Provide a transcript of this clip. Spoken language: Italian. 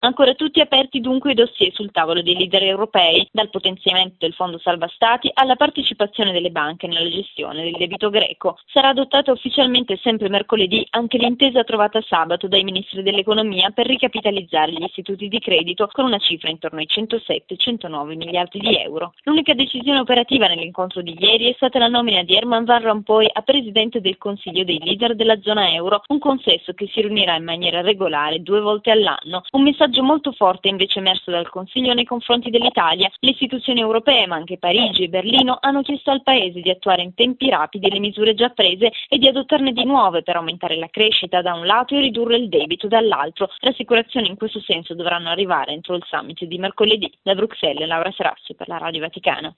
Ancora tutti aperti dunque i dossier sul tavolo dei leader europei, dal potenziamento del fondo salva stati alla partecipazione delle banche nella gestione del debito greco. Sarà adottata ufficialmente sempre mercoledì anche l'intesa trovata sabato dai ministri dell'economia per ricapitalizzare gli istituti di credito con una cifra intorno ai 107-109 miliardi di euro. L'unica decisione operativa nell'incontro di ieri è stata la nomina di Herman Van Rompuy a presidente del Consiglio dei leader della zona euro, un consesso che si riunirà in maniera regolare 2 volte all'anno. Un messaggio molto forte è invece emerso dal Consiglio nei confronti dell'Italia. Le istituzioni europee, ma anche Parigi e Berlino, hanno chiesto al Paese di attuare in tempi rapidi le misure già prese e di adottarne di nuove per aumentare la crescita da un lato e ridurre il debito dall'altro. Rassicurazioni in questo senso dovranno arrivare entro il summit di mercoledì. Da Bruxelles, Laura Serassio per la Radio Vaticana.